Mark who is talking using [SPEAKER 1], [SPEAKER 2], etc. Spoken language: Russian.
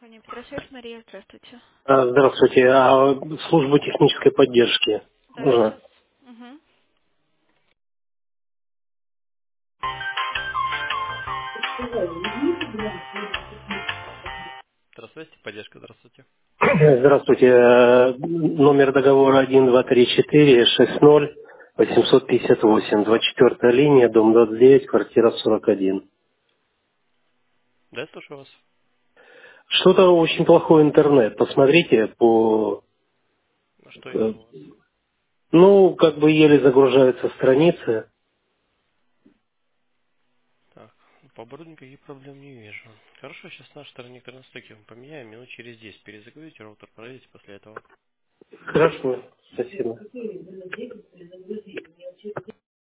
[SPEAKER 1] Компания Петросвет, Мария, здравствуйте.
[SPEAKER 2] Здравствуйте. Службу технической поддержки.
[SPEAKER 1] Да,
[SPEAKER 2] Можно?
[SPEAKER 1] сейчас. Угу. Здравствуйте, поддержка, здравствуйте.
[SPEAKER 2] Здравствуйте. Номер договора 123460858. 24 линия, дом 29, квартира 41.
[SPEAKER 1] Да, я слушаю вас.
[SPEAKER 2] Что-то очень плохой интернет. Посмотрите по...
[SPEAKER 1] А что
[SPEAKER 2] э,
[SPEAKER 1] именно у вас?
[SPEAKER 2] Ну, как бы еле загружаются страницы.
[SPEAKER 1] Так, по оборудованию никаких проблем не вижу. Хорошо, сейчас наш сторонник на стыке поменяем, минут через 10 перезагрузите роутер, пройдите после этого.
[SPEAKER 2] Хорошо. Спасибо.